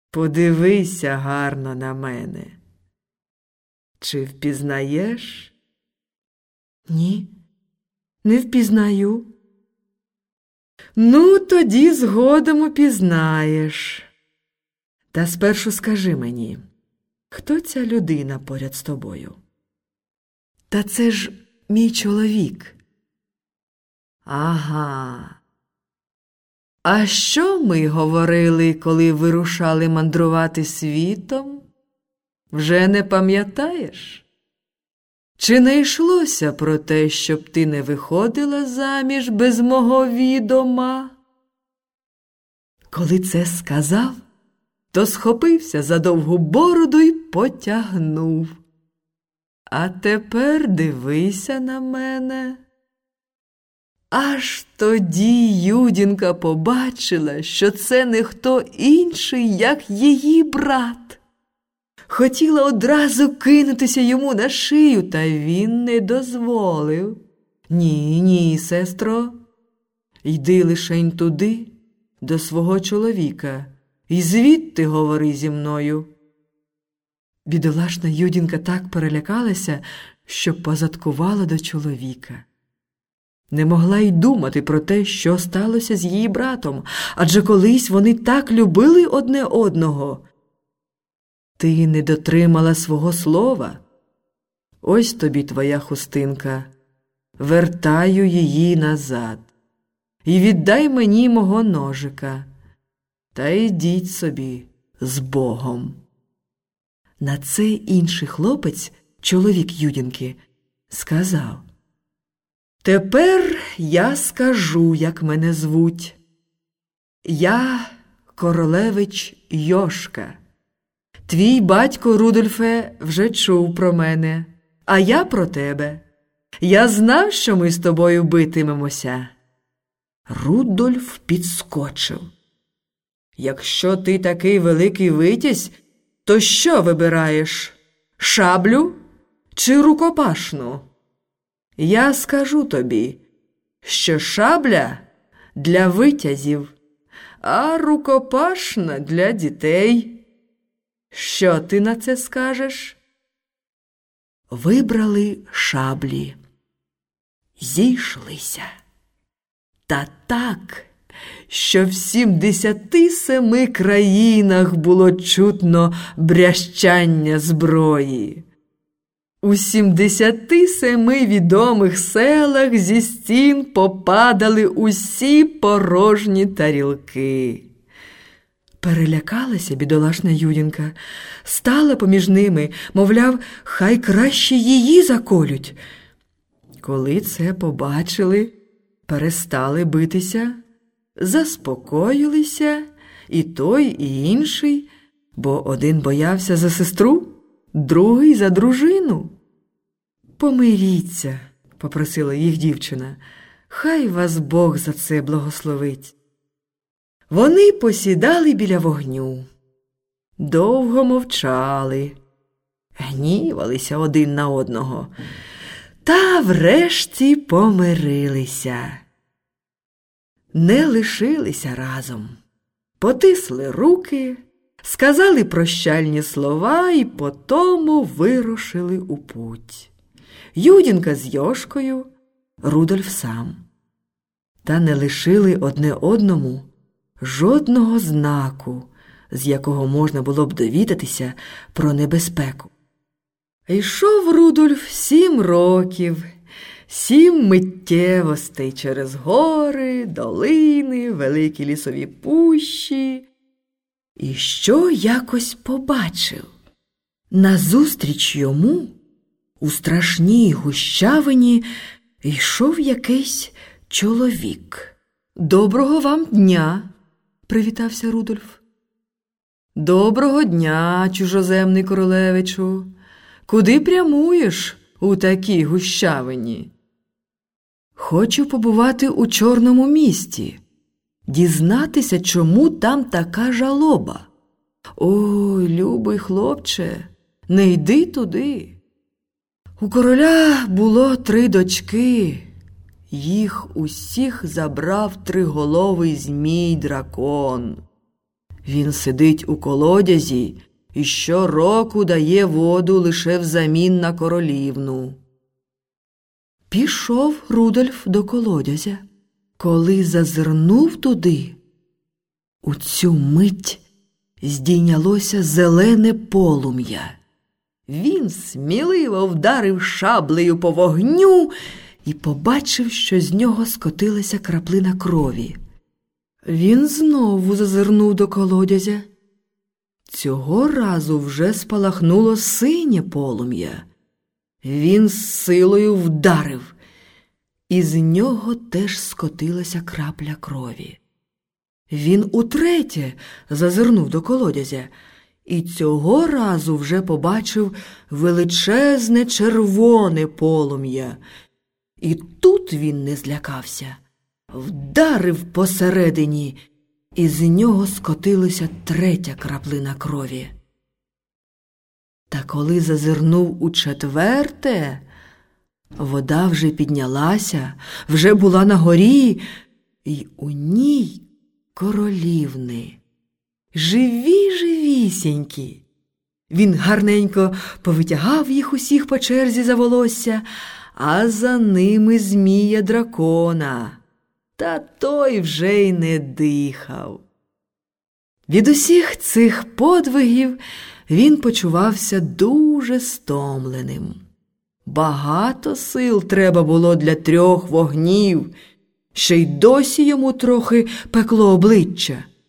Подивися гарно на мене. Чи впізнаєш? Ні, не впізнаю. Ну, тоді згодом упізнаєш. Та спершу скажи мені, хто ця людина поряд з тобою? Та це ж мій чоловік. Ага. А що ми говорили, коли вирушали мандрувати світом? Вже не пам'ятаєш? Чи не йшлося про те, щоб ти не виходила заміж без мого відома? Коли це сказав, то схопився за довгу бороду й потягнув. А тепер дивися на мене. Аж тоді Юдінка побачила, що це не хто інший, як її брат. Хотіла одразу кинутися йому на шию, та він не дозволив. Ні, сестро, йди лишень туди, до свого чоловіка, і звідти говори зі мною. Бідолашна Юдінка так перелякалася, що позадкувала до чоловіка. Не могла й думати про те, що сталося з її братом, адже колись вони так любили одне одного. Ти не дотримала свого слова. Ось тобі твоя хустинка. Вертаю її назад. І віддай мені мого ножика. Та йдіть собі з Богом. На це інший хлопець, чоловік Юдінки, сказав: «Тепер я скажу, як мене звуть. Я королевич Йошка. Твій батько, Рудольфе, вже чув про мене, а я про тебе. Я знав, що ми з тобою битимемося». Рудольф підскочив. «Якщо ти такий великий витязь, то що вибираєш? Шаблю чи рукопашну? Я скажу тобі, що шабля для витязів, а рукопашна для дітей. Що ти на це скажеш?» Вибрали шаблі. Зійшлися. Та так, що в 77 країнах було чутно брящання зброї. У 77 відомих селах зі стін попадали усі порожні тарілки. Перелякалася бідолашна Юдінка, стала поміж ними, мовляв, хай краще її заколють. Коли це побачили, перестали битися, заспокоїлися і той, і інший, бо один боявся за сестру, другий за дружину. «Помиріться», – попросила їх дівчина, – «хай вас Бог за це благословить». Вони посідали біля вогню, довго мовчали, гнівалися один на одного, та врешті помирилися. Не лишилися разом, потисли руки, сказали прощальні слова і потому вирушили у путь. Юдінка з Йошкою, Рудольф сам. Та не лишили одне одному жодного знаку, з якого можна було б довідатися про небезпеку. Йшов Рудольф 7 років, 7 миттєвостей через гори, долини, великі лісові пущі. І що якось побачив? Назустріч йому у страшній гущавині йшов якийсь чоловік. «Доброго вам дня!» – привітався Рудольф. «Доброго дня, чужоземний королевичу! Куди прямуєш у такій гущавині?» «Хочу побувати у Чорному місті, дізнатися, чому там така жалоба». «Ой, любий хлопче, не йди туди. У короля було 3 дочки. Їх усіх забрав триголовий змій-дракон. Він сидить у колодязі і щороку дає воду лише взамін на королівну. Пішов Рудольф до колодязя. Коли зазирнув туди, у цю мить здійнялося зелене полум'я. Він сміливо вдарив шаблею по вогню і побачив, що з нього скотилася краплина крові. Він знову зазирнув до колодязя. Цього разу вже спалахнуло синє полум'я. Він з силою вдарив, і з нього теж скотилася крапля крові. Він утретє зазирнув до колодязя, і цього разу вже побачив величезне червоне полум'я. І тут він не злякався. Вдарив посередині, і з нього скотилася третя краплина крові. Та коли зазирнув у четверте, вода вже піднялася, вже була на горі, і у ній королівни. Живі-живісінькі. Він гарненько повитягав їх усіх по черзі за волосся, а за ними змія дракона. Та той вже й не дихав. Від усіх цих подвигів він почувався дуже стомленим. Багато сил треба було для 3 вогнів, ще й досі йому трохи пекло обличчя.